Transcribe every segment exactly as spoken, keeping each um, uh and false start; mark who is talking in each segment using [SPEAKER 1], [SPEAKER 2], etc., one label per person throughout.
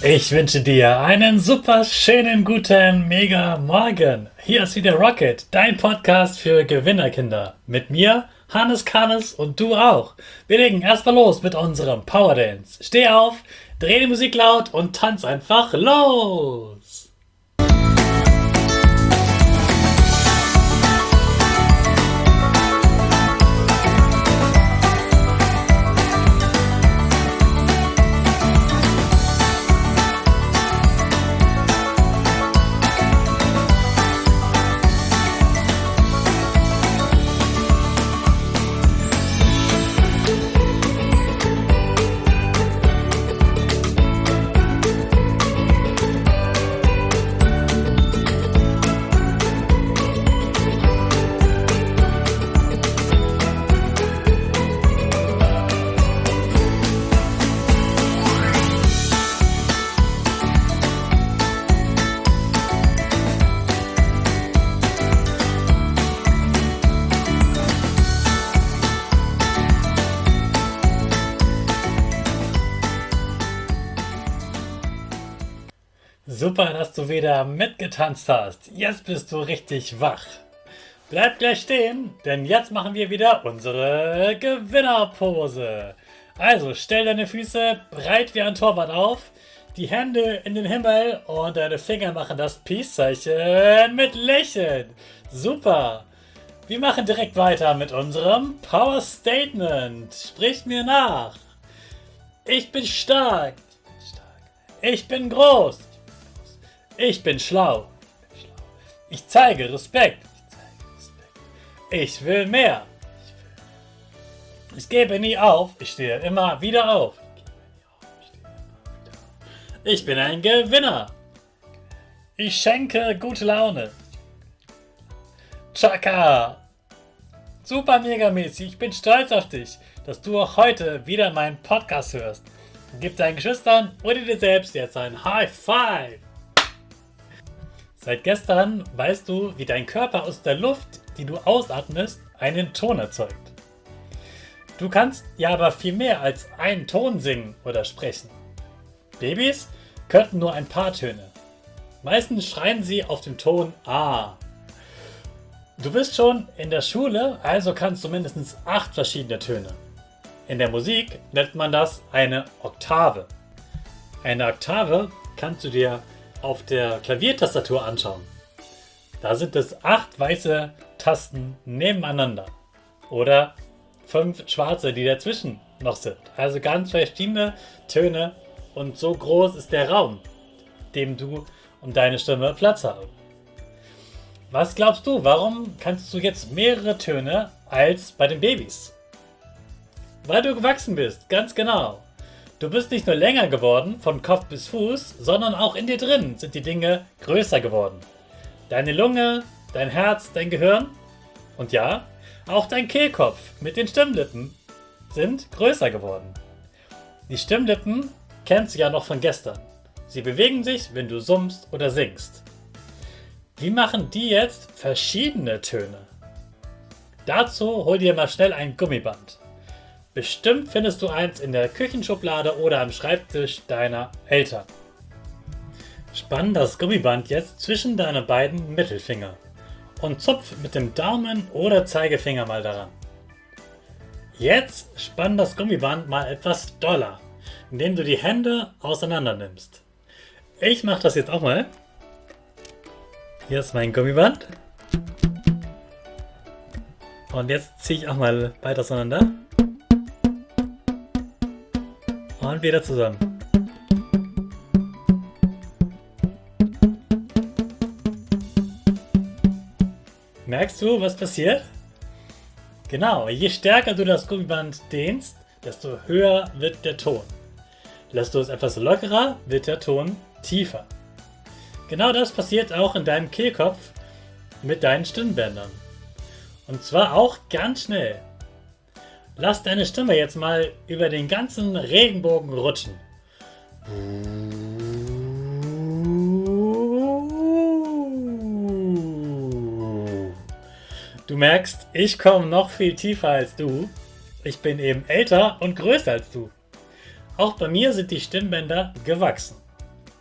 [SPEAKER 1] Ich wünsche dir einen super schönen guten Mega Morgen. Hier ist wieder Rocket, dein Podcast für Gewinnerkinder. Mit mir, Hannes Kannes und du auch. Wir legen erstmal los mit unserem Power Dance. Steh auf, dreh die Musik laut und tanz einfach los. Super, dass du wieder mitgetanzt hast. Jetzt bist du richtig wach. Bleib gleich stehen, denn jetzt machen wir wieder unsere Gewinnerpose. Also stell deine Füße breit wie ein Torwart auf, die Hände in den Himmel und deine Finger machen das Peace-Zeichen mit Lächeln. Super. Wir machen direkt weiter mit unserem Power Statement. Sprich mir nach. Ich bin stark. Ich bin groß. Ich bin schlau. Ich zeige Respekt. Ich will mehr. Ich gebe nie auf. Ich stehe immer wieder auf. Ich bin ein Gewinner. Ich schenke gute Laune. Chaka. Super mega mäßig. Ich bin stolz auf dich, dass du auch heute wieder meinen Podcast hörst. Gib deinen Geschwistern oder dir selbst jetzt ein High Five. Seit gestern weißt du, wie dein Körper aus der Luft, die du ausatmest, einen Ton erzeugt. Du kannst ja aber viel mehr als einen Ton singen oder sprechen. Babys könnten nur ein paar Töne. Meistens schreien sie auf den Ton A. Du bist schon in der Schule, also kannst du mindestens acht verschiedene Töne. In der Musik nennt man das eine Oktave. Eine Oktave kannst du dir auf der Klaviertastatur anschauen. Da sind es acht weiße Tasten nebeneinander. Oder fünf schwarze, die dazwischen noch sind. Also ganz verschiedene Töne und so groß ist der Raum, dem du und deine Stimme Platz haben. Was glaubst du, warum kannst du jetzt mehrere Töne als bei den Babys? Weil du gewachsen bist, ganz genau. Du bist nicht nur länger geworden, von Kopf bis Fuß, sondern auch in dir drin sind die Dinge größer geworden. Deine Lunge, dein Herz, dein Gehirn und ja, auch dein Kehlkopf mit den Stimmlippen sind größer geworden. Die Stimmlippen kennst du ja noch von gestern. Sie bewegen sich, wenn du summst oder singst. Wie machen die jetzt verschiedene Töne? Dazu hol dir mal schnell ein Gummiband. Bestimmt findest du eins in der Küchenschublade oder am Schreibtisch deiner Eltern. Spann das Gummiband jetzt zwischen deine beiden Mittelfinger und zupf mit dem Daumen oder Zeigefinger mal daran. Jetzt spann das Gummiband mal etwas doller, indem du die Hände auseinander nimmst. Ich mache das jetzt auch mal. Hier ist mein Gummiband. Und jetzt ziehe ich auch mal weiter auseinander. Und wieder zusammen. Merkst du, was passiert? Genau, je stärker du das Gummiband dehnst, desto höher wird der Ton. Lässt du es etwas lockerer, wird der Ton tiefer. Genau das passiert auch in deinem Kehlkopf mit deinen Stimmbändern. Und zwar auch ganz schnell. Lass deine Stimme jetzt mal über den ganzen Regenbogen rutschen. Du merkst, ich komme noch viel tiefer als du. Ich bin eben älter und größer als du. Auch bei mir sind die Stimmbänder gewachsen.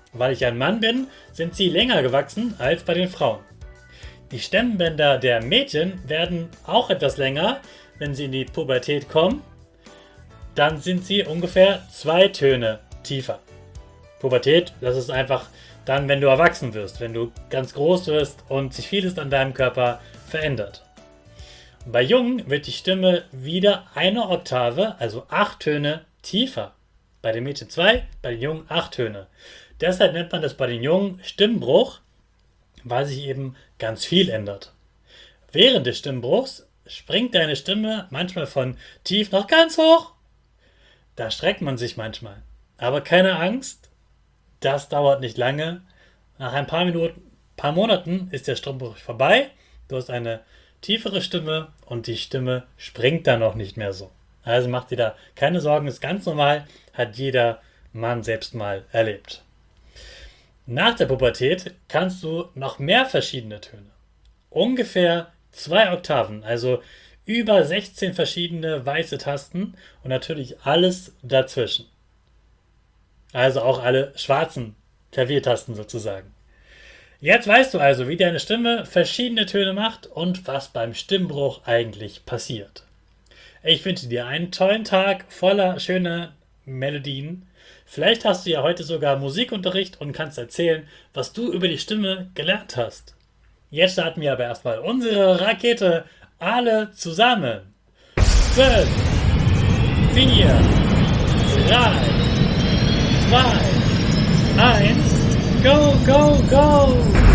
[SPEAKER 1] Weil ich ein Mann bin, sind sie länger gewachsen als bei den Frauen. Die Stimmbänder der Mädchen werden auch etwas länger, wenn sie in die Pubertät kommen. Dann sind sie ungefähr zwei Töne tiefer. Pubertät, das ist einfach dann, wenn du erwachsen wirst, wenn du ganz groß wirst und sich vieles an deinem Körper verändert. Bei Jungen wird die Stimme wieder eine Oktave, also acht Töne tiefer. Bei den Mädchen zwei, bei den Jungen acht Töne. Deshalb nennt man das bei den Jungen Stimmbruch, weil sich eben ganz viel ändert. Während des Stimmbruchs springt deine Stimme manchmal von tief nach ganz hoch. Da streckt man sich manchmal. Aber keine Angst, das dauert nicht lange. Nach ein paar Minuten, paar Monaten ist der Stimmbruch vorbei. Du hast eine tiefere Stimme und die Stimme springt dann auch nicht mehr so. Also macht dir da keine Sorgen, ist ganz normal, hat jeder Mann selbst mal erlebt. Nach der Pubertät kannst du noch mehr verschiedene Töne. Ungefähr zwei Oktaven, also über sechzehn verschiedene weiße Tasten und natürlich alles dazwischen. Also auch alle schwarzen Klaviertasten sozusagen. Jetzt weißt du also, wie deine Stimme verschiedene Töne macht und was beim Stimmbruch eigentlich passiert. Ich wünsche dir einen tollen Tag voller schöner Melodien. Vielleicht hast du ja heute sogar Musikunterricht und kannst erzählen, was du über die Stimme gelernt hast. Jetzt starten wir aber erstmal unsere Rakete alle zusammen. fünf, vier, drei, zwei, eins, go, go, go!